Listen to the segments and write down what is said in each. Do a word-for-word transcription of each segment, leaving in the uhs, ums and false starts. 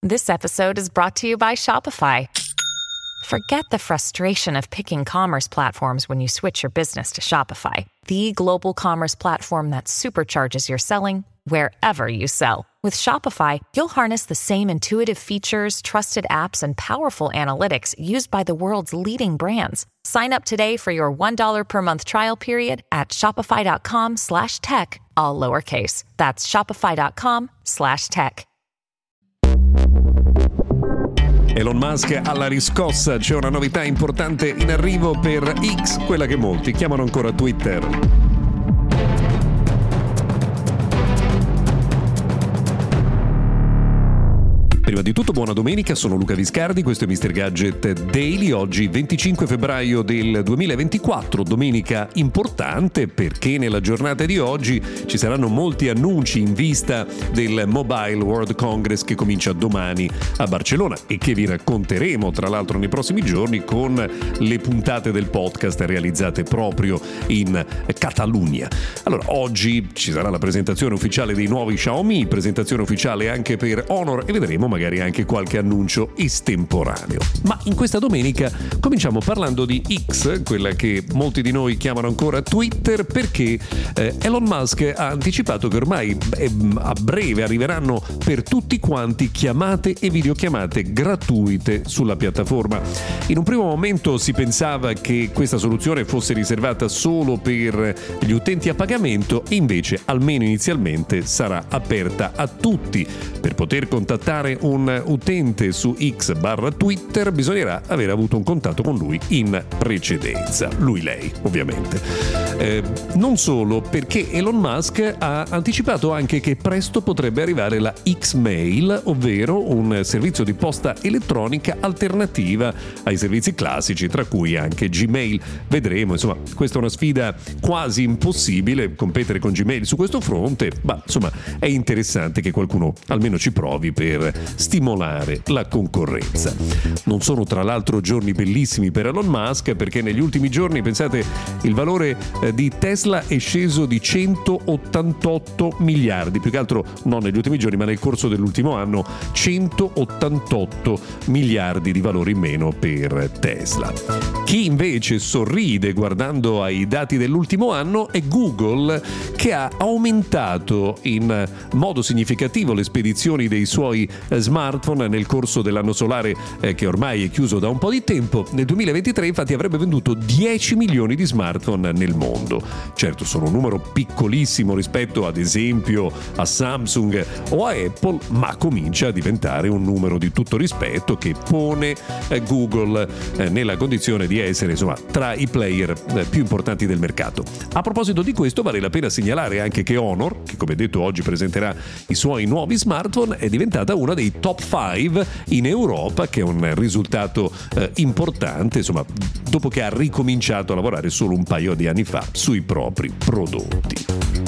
This episode is brought to you by Shopify. Forget the frustration of picking commerce platforms when you switch your business to Shopify, the global commerce platform that supercharges your selling wherever you sell. With Shopify, you'll harness the same intuitive features, trusted apps, and powerful analytics used by the world's leading brands. Sign up today for your one dollar per month trial period at shopify.com slash tech, all lowercase. That's shopify.com slash tech. Elon Musk alla riscossa, c'è una novità importante in arrivo per X, quella che molti chiamano ancora Twitter. Prima di tutto buona domenica, sono Luca Viscardi, questo è mister Gadget Daily, oggi venticinque febbraio del duemilaventiquattro, domenica importante perché nella giornata di oggi ci saranno molti annunci in vista del Mobile World Congress che comincia domani a Barcellona e che vi racconteremo tra l'altro nei prossimi giorni con le puntate del podcast realizzate proprio in Catalunya. Allora, oggi ci sarà la presentazione ufficiale dei nuovi Xiaomi, presentazione ufficiale anche per Honor e vedremo magari anche qualche annuncio estemporaneo. Ma in questa domenica cominciamo parlando di X, quella che molti di noi chiamano ancora Twitter, perché eh, Elon Musk ha anticipato che ormai eh, a breve arriveranno per tutti quanti chiamate e videochiamate gratuite sulla piattaforma. In un primo momento si pensava che questa soluzione fosse riservata solo per gli utenti a pagamento e invece almeno inizialmente sarà aperta a tutti. Per poter contattare un utente su X barra Twitter bisognerà aver avuto un contatto con lui in precedenza, lui lei ovviamente. Eh, non solo, perché Elon Musk ha anticipato anche che presto potrebbe arrivare la X-Mail, ovvero un servizio di posta elettronica alternativa ai servizi classici, tra cui anche Gmail. Vedremo, insomma, questa è una sfida quasi impossibile, competere con Gmail su questo fronte, ma insomma è interessante che qualcuno almeno ci provi per stimolare la concorrenza. Non sono tra l'altro giorni bellissimi per Elon Musk, perché negli ultimi giorni, pensate, il valore di Tesla è sceso di centottantotto miliardi, più che altro non negli ultimi giorni ma nel corso dell'ultimo anno, centottantotto miliardi di valore in meno per Tesla. Chi invece sorride guardando ai dati dell'ultimo anno è Google, che ha aumentato in modo significativo le spedizioni dei suoi smartphone nel corso dell'anno solare eh, che ormai è chiuso da un po' di tempo. Nel duemilaventitré infatti avrebbe venduto dieci milioni di smartphone nel mondo. Certo, sono un numero piccolissimo rispetto ad esempio a Samsung o a Apple, ma comincia a diventare un numero di tutto rispetto che pone eh, Google eh, nella condizione di essere insomma tra i player eh, più importanti del mercato. A proposito di questo vale la pena segnalare anche che Honor, che come detto oggi presenterà i suoi nuovi smartphone, è diventata una dei top cinque in Europa, che è un risultato eh, importante, insomma, dopo che ha ricominciato a lavorare solo un paio di anni fa sui propri prodotti.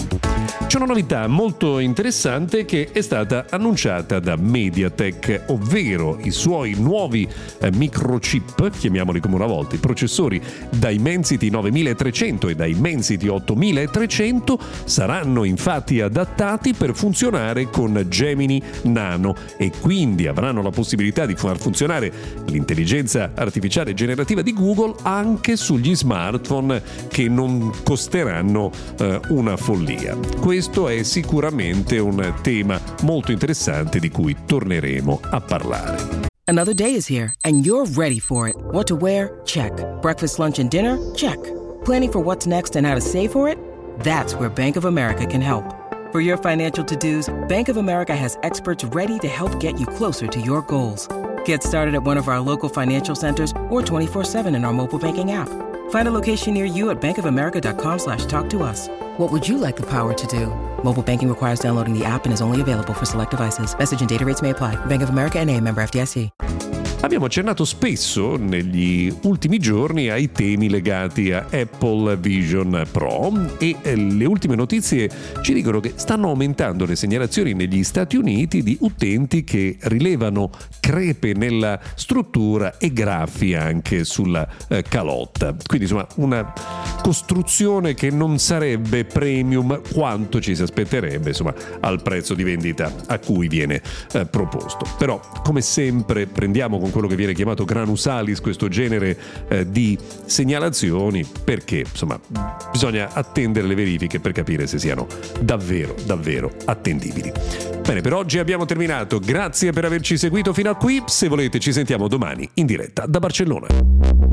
C'è una novità molto interessante che è stata annunciata da MediaTek, ovvero i suoi nuovi eh, microchip, chiamiamoli come una volta, i processori Dimensity novemilatrecento e Dimensity ottomilatrecento saranno infatti adattati per funzionare con Gemini Nano e quindi avranno la possibilità di far funzionare l'intelligenza artificiale generativa di Google anche sugli smartphone, che non costeranno eh, una follia. Questo è sicuramente un tema molto interessante di cui torneremo a parlare. Another day is here and you're ready for it. What to wear? Check. Breakfast, lunch, and dinner? Check. Planning for what's next and how to save for it? That's where Bank of America can help. For your financial to-dos, Bank of America has experts ready to help get you closer to your goals. Get started at one of our local financial centers or twenty-four seven in our mobile banking app. Find a location near you at bankofamerica.com slash talk to us. What would you like the power to do? Mobile banking requires downloading the app and is only available for select devices. Message and data rates may apply. Bank of America N A, member F D I C. Abbiamo accennato spesso negli ultimi giorni ai temi legati a Apple Vision Pro e le ultime notizie ci dicono che stanno aumentando le segnalazioni negli Stati Uniti di utenti che rilevano crepe nella struttura e graffi anche sulla eh, calotta. Quindi insomma una costruzione che non sarebbe premium quanto ci si aspetterebbe insomma al prezzo di vendita a cui viene eh, proposto. Però come sempre prendiamo con quello che viene chiamato granus salis questo genere eh, di segnalazioni, perché insomma bisogna attendere le verifiche per capire se siano davvero davvero attendibili. Bene, per oggi abbiamo terminato. Grazie per averci seguito fino a qui. Se volete ci sentiamo domani in diretta da Barcellona.